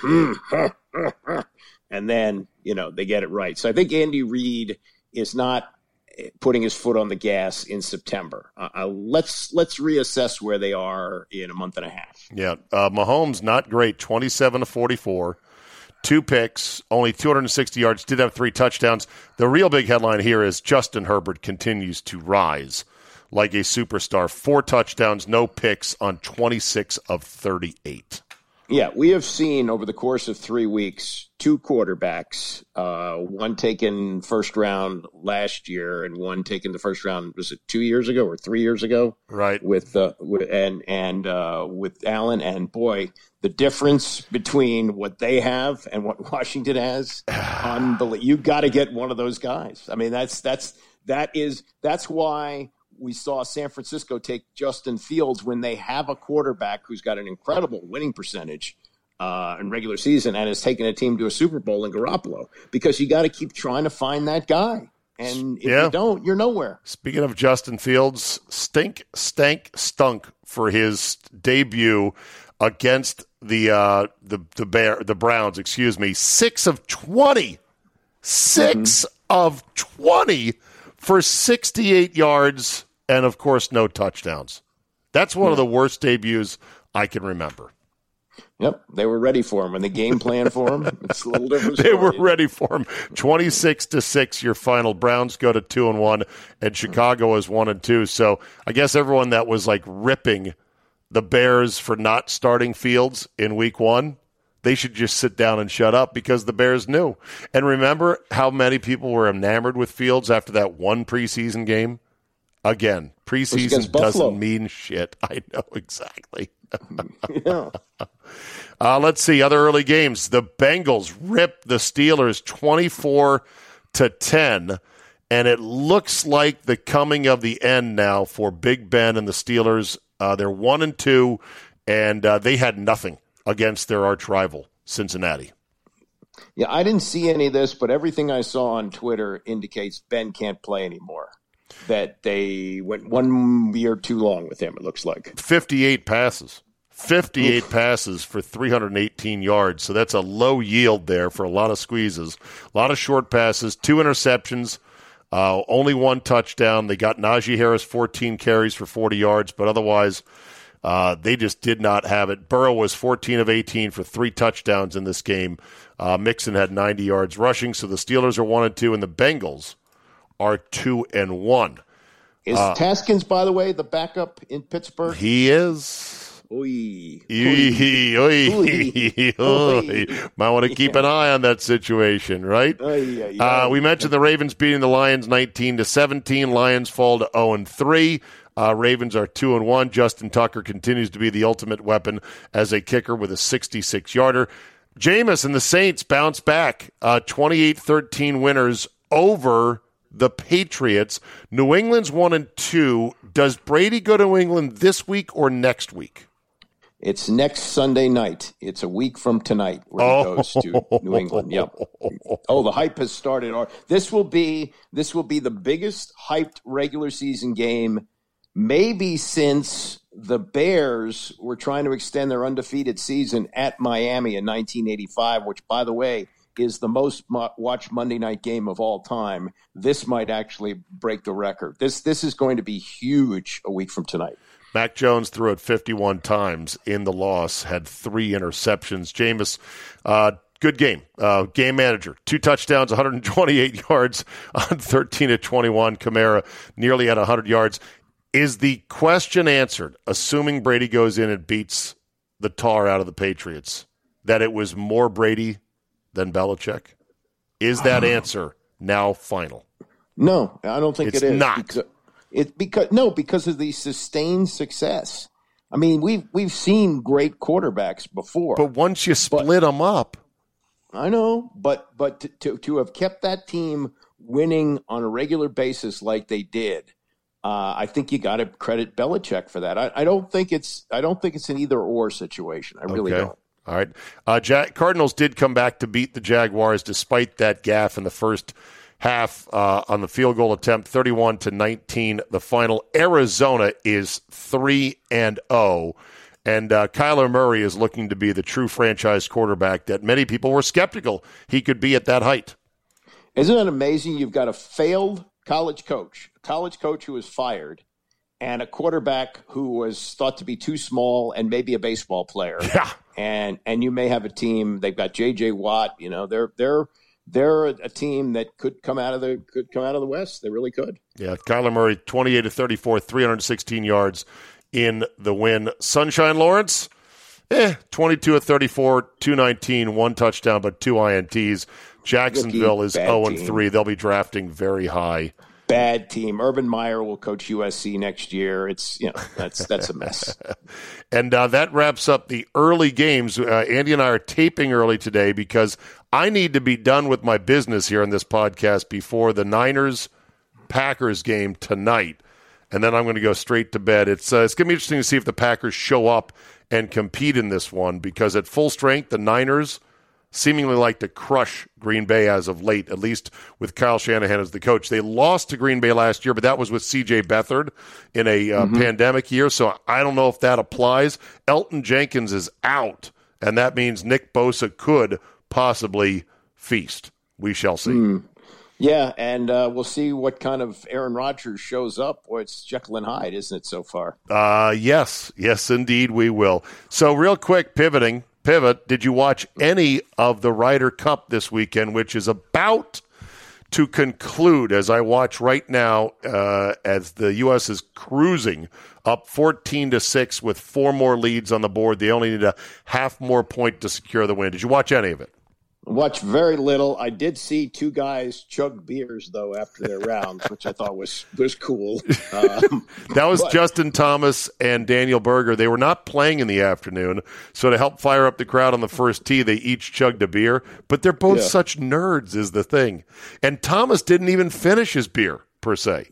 and then they get it right. So I think Andy Reid is not putting his foot on the gas in September. Let's reassess where they are in a month and a half.
Yeah, Mahomes not great, 27-44. 2 picks, only 260 yards, did have 3 touchdowns. The real big headline here is Justin Herbert continues to rise like a superstar. 4 touchdowns, no picks on 26 of 38.
Yeah, we have seen over the course of 3 weeks 2 quarterbacks, one taken first round last year and one taken the first round, was it 2 years ago or 3 years ago?
Right.
With Allen, and boy, the difference between what they have and what Washington has, unbelievable. You got to get one of those guys. I mean, that's why we saw San Francisco take Justin Fields when they have a quarterback who's got an incredible winning percentage in regular season and has taken a team to a Super Bowl in Garoppolo, because you got to keep trying to find that guy. And if you don't, you're nowhere.
Speaking of Justin Fields, stunk for his debut against the Browns, 6 of 20. 6 of 20 for 68 yards and, of course, no touchdowns. That's one of the worst debuts I can remember.
Yep, they were ready for him. When the game plan for him, it's a little different story.
They were ready for him. 26-6, your final. Browns go to 2-1, and Chicago is 1-2. So I guess everyone that was like ripping the Bears for not starting Fields in week 1, they should just sit down and shut up, because the Bears knew. And remember how many people were enamored with Fields after that one preseason game? Again, preseason doesn't mean shit. I know exactly.
Yeah.
Let's see, other early games. The Bengals ripped the Steelers 24-10, and it looks like the coming of the end now for Big Ben and the Steelers. They're 1-2, and they had nothing against their arch rival, Cincinnati.
Yeah, I didn't see any of this, but everything I saw on Twitter indicates Ben can't play anymore. That they went 1 year too long with him, it looks like.
58 passes. 58 passes for 318 yards. So that's a low yield there for a lot of squeezes. A lot of short passes, 2 interceptions, only 1 touchdown. They got Najee Harris 14 carries for 40 yards, but otherwise they just did not have it. Burrow was 14 of 18 for 3 touchdowns in this game. Mixon had 90 yards rushing. So the Steelers are 1-2, and the Bengals are 2-1.
Is Taskins, by the way, the backup in Pittsburgh?
He is.
Oy.
Might want to keep an eye on that situation, right? We mentioned the Ravens beating the Lions 19-17. Lions fall to 0-3. Ravens are 2-1. Justin Tucker continues to be the ultimate weapon as a kicker with a 66-yarder. Jameis and the Saints bounce back, 28-13 winners over the Patriots. New England's 1-2. Does Brady go to New England this week or next week?
It's next Sunday night. It's a week from tonight where he goes to New England. Yep. Oh, the hype has started. This will be the biggest hyped regular season game maybe since the Bears were trying to extend their undefeated season at Miami in 1985, which, by the way, is the most watched Monday night game of all time. This might actually break the record. This is going to be huge a week from tonight.
Mac Jones threw it 51 times in the loss, had 3 interceptions. Jameis, good game. Game manager, 2 touchdowns, 128 yards on 13-21. Kamara nearly had 100 yards. Is the question answered, assuming Brady goes in and beats the tar out of the Patriots, that it was more Brady than Belichick? Is that answer now final?
No, I don't think
it's
it is.
Not.
Because of the sustained success. I mean, we've seen great quarterbacks before.
But once you split them up.
I know, but to have kept that team winning on a regular basis like they did, I think you got to credit Belichick for that. I don't think it's an either or situation. I really don't.
All right. Cardinals did come back to beat the Jaguars despite that gaffe in the first half on the field goal attempt, 31-19. The final. Arizona is 3-0. And Kyler Murray is looking to be the true franchise quarterback that many people were skeptical he could be at that height.
Isn't it amazing? You've got a failed college coach who was fired, and a quarterback who was thought to be too small and maybe a baseball player.
Yeah.
And you may have a team. They've got J.J. Watt. You know, they're a team that could come out of the West. They really could.
Yeah, Kyler Murray, 28-34, 316 yards in the win. Sunshine Lawrence, 22-34, 219, one touchdown, but 2 INTs. Jacksonville is 0-3. They'll be drafting very high.
Bad team. Urban Meyer will coach USC next year. It's, that's a mess.
And that wraps up the early games. Andy and I are taping early today because I need to be done with my business here on this podcast before the Niners-Packers game tonight. And then I'm going to go straight to bed. It's going to be interesting to see if the Packers show up and compete in this one, because at full strength, the Niners seemingly like to crush Green Bay as of late, at least with Kyle Shanahan as the coach. They lost to Green Bay last year, but that was with C.J. Beathard in a pandemic year, so I don't know if that applies. Elton Jenkins is out, and that means Nick Bosa could possibly feast. We shall see.
Yeah, and we'll see what kind of Aaron Rodgers shows up. Or it's Jekyll and Hyde, isn't it, so far?
Yes, indeed we will. So real quick, pivot, did you watch any of the Ryder Cup this weekend, which is about to conclude as I watch right now as the U.S. is cruising up 14-6 with 4 more leads on the board. They only need a half more point to secure the win. Did you watch any of it?
Watched very little. I did see 2 guys chug beers, though, after their rounds, which I thought was cool.
That was Justin Thomas and Daniel Berger. They were not playing in the afternoon, so to help fire up the crowd on the first tee, they each chugged a beer. But they're both such nerds is the thing. And Thomas didn't even finish his beer, per se.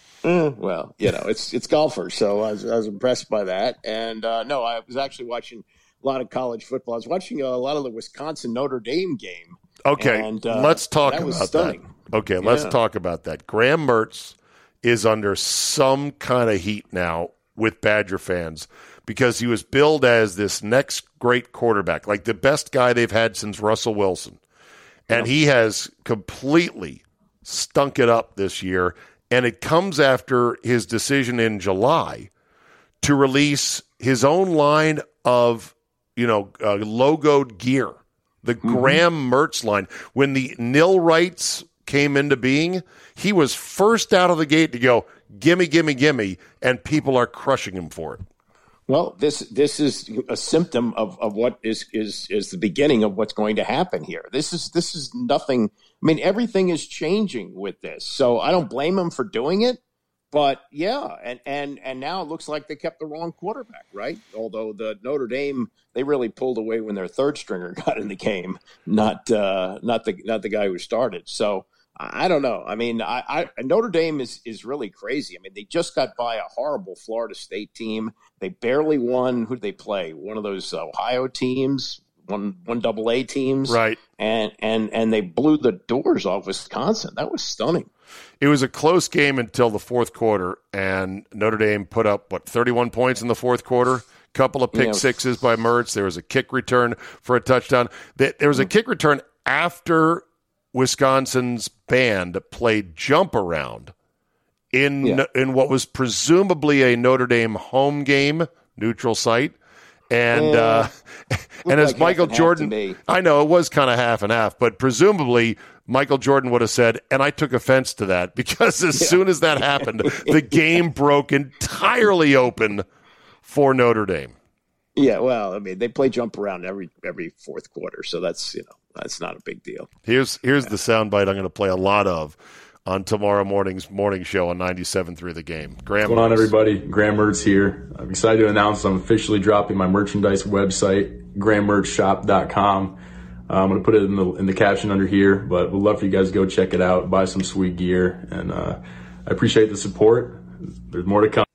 Well, it's golfers, so I was impressed by that. And, no, I was actually watching a lot of college football. I was watching a lot of the Wisconsin Notre Dame game.
Okay,
and,
let's talk about
stunning.
that. Okay, let's talk about that. Graham Mertz is under some kind of heat now with Badger fans because he was billed as this next great quarterback, like the best guy they've had since Russell Wilson. And he has completely stunk it up this year, and it comes after his decision in July to release his own line of logoed gear, the Graham Mertz line. When the nil rights came into being, he was first out of the gate to go, gimme, gimme, gimme, and people are crushing him for it.
Well, this is a symptom of what is the beginning of what's going to happen here. This is nothing. I mean, everything is changing with this, so I don't blame him for doing it. But and now it looks like they kept the wrong quarterback, right? Although the Notre Dame, they really pulled away when their third stringer got in the game, not the guy who started. So I don't know. I mean, Notre Dame is really crazy. I mean, they just got by a horrible Florida State team. They barely won. Who did they play? One of those Ohio teams, one AA teams,
right?
And they blew the doors off Wisconsin. That was stunning.
It was a close game until the fourth quarter, and Notre Dame put up, 31 points in the fourth quarter? Couple of pick sixes by Mertz. There was a kick return for a touchdown. There was a kick return after Wisconsin's band played Jump Around in what was presumably a Notre Dame home game, neutral site. And and as Michael Jordan, I know it was kind of half and half, but presumably Michael Jordan would have said, and I took offense to that because as soon as that happened, the game broke entirely open for Notre Dame.
Yeah, well, I mean, they play Jump Around every fourth quarter, so that's not a big deal.
Here's the soundbite I'm going to play a lot of on tomorrow morning's morning show on 97.3 The Game. Graham,
what's going on, everybody? Graham Mertz here. I'm excited to announce I'm officially dropping my merchandise website, GrahamMertzShop.com. I'm going to put it in the caption under here, but we'd love for you guys to go check it out, buy some sweet gear, and I appreciate the support. There's more to come.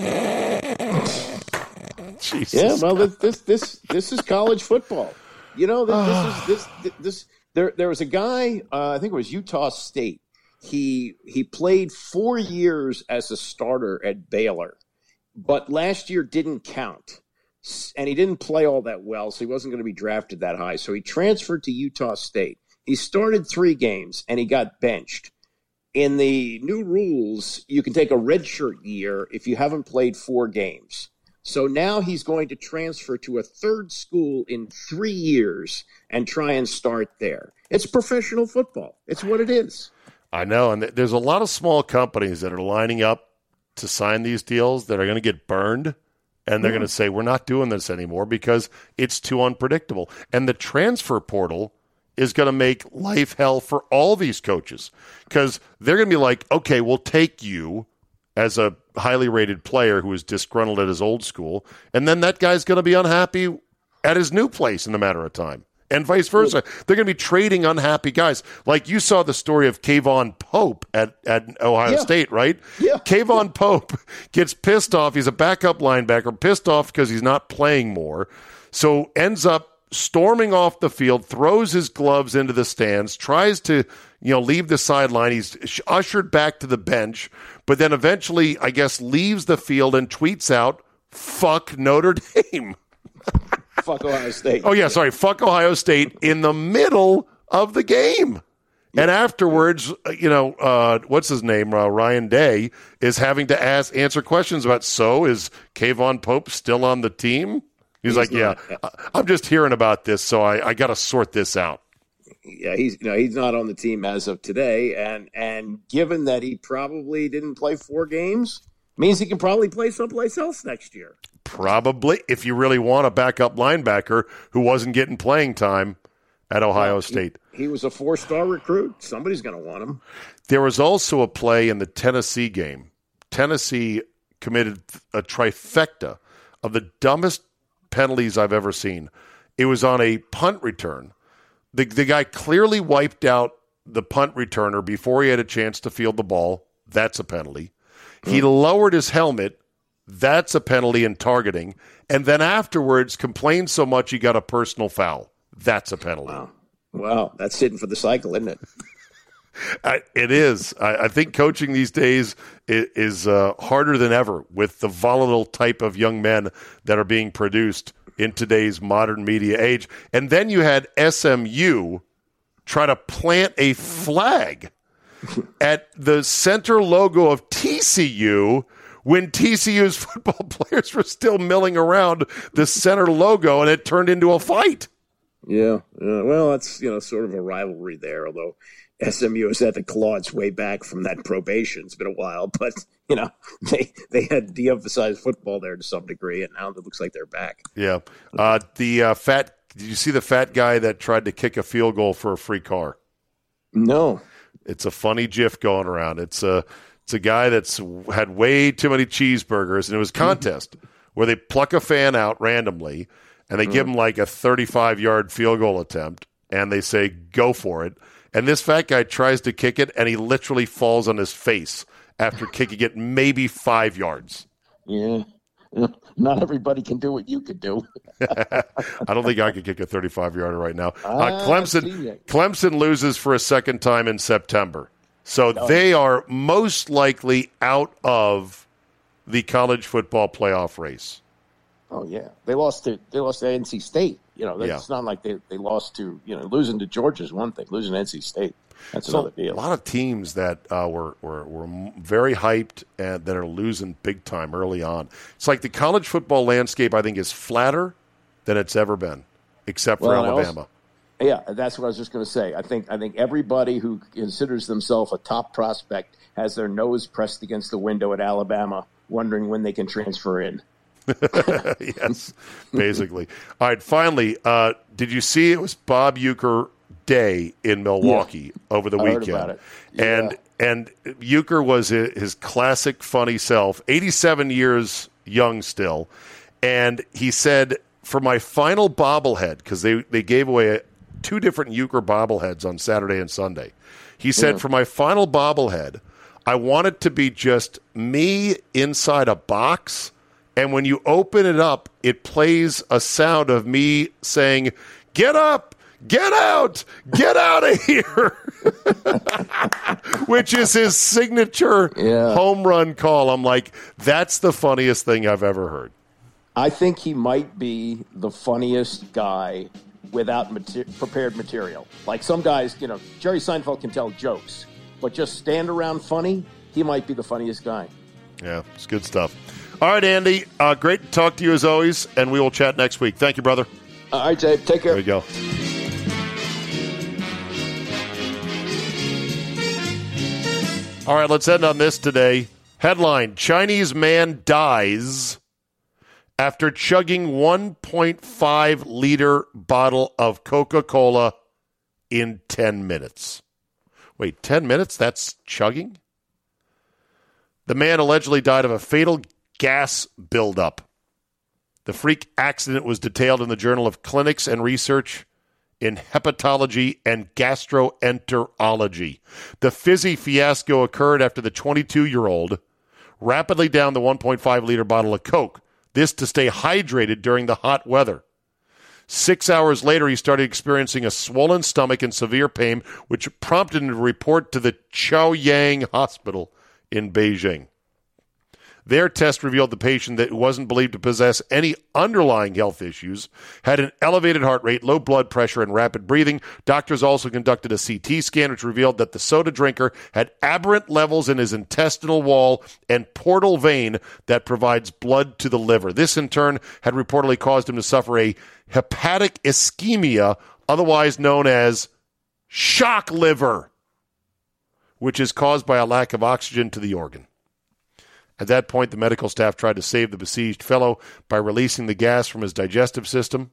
Jesus
yeah, well, this is college football. You know, there was a guy, I think it was Utah State, he played 4 years as a starter at Baylor, but last year didn't count. And he didn't play all that well, so he wasn't going to be drafted that high. So he transferred to Utah State. He started 3 games, and he got benched. In the new rules, you can take a redshirt year if you haven't played 4 games. So now he's going to transfer to a third school in 3 years and try and start there. It's professional football. It's what it is.
I know, and there's a lot of small companies that are lining up to sign these deals that are going to get burned, and they're going to say, we're not doing this anymore because it's too unpredictable. And the transfer portal is going to make life hell for all these coaches because they're going to be like, okay, we'll take you as a highly rated player who is disgruntled at his old school, and then that guy's going to be unhappy at his new place in a matter of time, and vice versa. They're going to be trading unhappy guys. Like you saw the story of Kayvon Pope at Ohio State, right?
Yeah.
Kayvon Pope gets pissed off. He's a backup linebacker, pissed off because he's not playing more, so ends up storming off the field, throws his gloves into the stands, tries to leave the sideline. He's ushered back to the bench, but then eventually, I guess, leaves the field and tweets out, "Fuck Notre Dame."
Fuck Ohio State.
Oh, yeah, sorry. Fuck Ohio State in the middle of the game. And afterwards, what's his name? Ryan Day is having to answer questions about, so is Kayvon Pope still on the team? He's like, yeah, I'm just hearing about this, so I got to sort this out.
Yeah, he's not on the team as of today, and given that he probably didn't play 4 games, means he can probably play someplace else next year.
Probably, if you really want a backup linebacker who wasn't getting playing time at Ohio State.
He was a 4-star recruit. Somebody's going to want him.
There was also a play in the Tennessee game. Tennessee committed a trifecta of the dumbest penalties I've ever seen. It was on a punt return. The guy clearly wiped out the punt returner before he had a chance to field the ball. That's a penalty. He lowered his helmet. That's a penalty in targeting. And then afterwards complained so much he got a personal foul. That's a penalty.
Wow. That's sitting for the cycle, isn't it?
It is. I think coaching these days is harder than ever with the volatile type of young men that are being produced in today's modern media age. And then you had SMU try to plant a flag at the center logo of TCU when TCU's football players were still milling around the center logo, and it turned into a fight.
Yeah. Well, that's sort of a rivalry there, although SMU has had to claw its way back from that probation. It's been a while, but they had de-emphasized football there to some degree, and now it looks like they're back.
Yeah. Did you see the fat guy that tried to kick a field goal for a free car?
No.
It's a funny GIF going around. It's a guy that's had way too many cheeseburgers, and it was a contest where they pluck a fan out randomly, and they give him like a 35-yard field goal attempt, and they say, go for it. And this fat guy tries to kick it, and he literally falls on his face after kicking it maybe 5 yards.
Yeah. Not everybody can do what you could do.
I don't think I could kick a 35-yarder right now. Clemson loses for a second time in September. So they are most likely out of the college football playoff race.
Oh, yeah. They lost to NC State. It's not like they lost to, losing to Georgia is one thing. Losing to NC State, that's another deal.
A lot of teams that were very hyped and that are losing big time early on. It's like the college football landscape, I think, is flatter than it's ever been, except for Alabama.
That's what I was just going to say. I think everybody who considers themselves a top prospect has their nose pressed against the window at Alabama, wondering when they can transfer in.
Yes, basically. All right, finally, did you see it was Bob Uecker Day in Milwaukee over the weekend?
Heard about it. Yeah.
And Uecker was his classic funny self, 87 years young still, and he said, for my final bobblehead, because they gave away 2 different Uecker bobbleheads on Saturday and Sunday. He said, for my final bobblehead, I want it to be just me inside a box, and when you open it up, it plays a sound of me saying, get up, get out of here. which is his signature home run call. I'm like, that's the funniest thing I've ever heard.
I think he might be the funniest guy without prepared material. Like some guys, Jerry Seinfeld can tell jokes, but just stand around funny, he might be the funniest guy.
Yeah, it's good stuff. All right, Andy, great to talk to you as always, and we will chat next week. Thank you, brother.
All right, Dave, take care.
There you go. All right, let's end on this today. Headline, Chinese man dies after chugging 1.5-liter bottle of Coca-Cola in 10 minutes. Wait, 10 minutes? That's chugging? The man allegedly died of a fatal gas buildup. The freak accident was detailed in the Journal of Clinics and Research in Hepatology and Gastroenterology. The fizzy fiasco occurred after the 22-year-old rapidly downed the 1.5-liter bottle of Coke, this to stay hydrated during the hot weather. 6 hours later, he started experiencing a swollen stomach and severe pain, which prompted him to report to the Chaoyang Hospital in Beijing. Their test revealed the patient that wasn't believed to possess any underlying health issues, had an elevated heart rate, low blood pressure, and rapid breathing. Doctors also conducted a CT scan, which revealed that the soda drinker had aberrant levels in his intestinal wall and portal vein that provides blood to the liver. This, in turn, had reportedly caused him to suffer a hepatic ischemia, otherwise known as shock liver, which is caused by a lack of oxygen to the organ. At that point, the medical staff tried to save the besieged fellow by releasing the gas from his digestive system.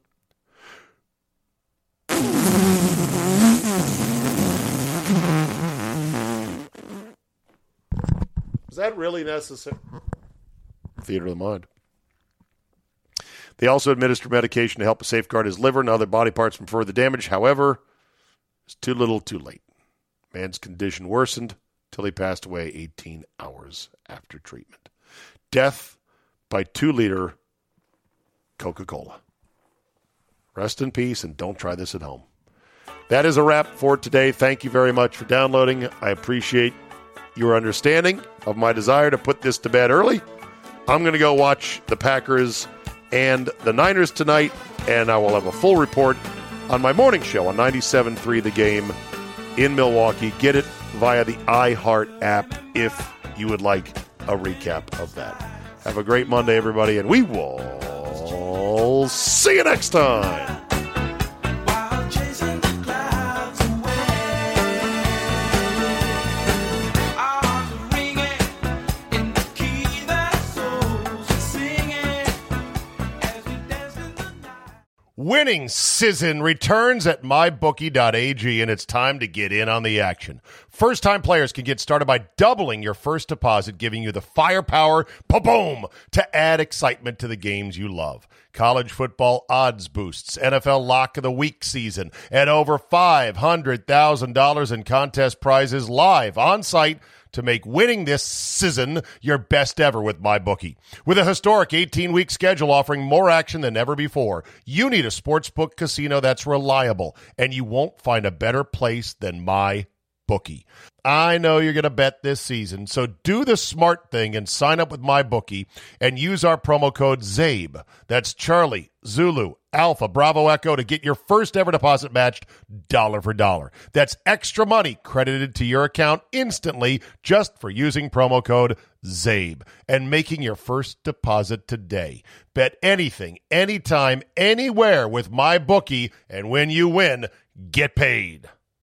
Is that really necessary? Theater of the mind. They also administered medication to help safeguard his liver and other body parts from further damage. However, it's too little too late. Man's condition worsened till he passed away 18 hours after treatment. Death by 2-liter Coca-Cola. Rest in peace, and don't try this at home. That is a wrap for today. Thank you very much for downloading. I appreciate your understanding of my desire to put this to bed early. I'm going to go watch the Packers and the Niners tonight, and I will have a full report on my morning show on 97.3 The Game in Milwaukee. Get it via the iHeart app if you would like a recap of that. Have a great Monday, everybody, and we will see you next time. Winning season returns at mybookie.ag, and it's time to get in on the action. First-time players can get started by doubling your first deposit, giving you the firepower, boom, to add excitement to the games you love. College football odds boosts, NFL Lock of the Week season, and over $500,000 in contest prizes live on-site to make winning this season your best ever with MyBookie. With a historic 18-week schedule offering more action than ever before, you need a sportsbook casino that's reliable, and you won't find a better place than MyBookie. I know you're going to bet this season, so do the smart thing and sign up with MyBookie and use our promo code ZABE. That's Charlie, Zulu, Alpha, Bravo, Echo to get your first ever deposit matched dollar for dollar. That's extra money credited to your account instantly just for using promo code ZABE and making your first deposit today. Bet anything, anytime, anywhere with MyBookie, and when you win, get paid.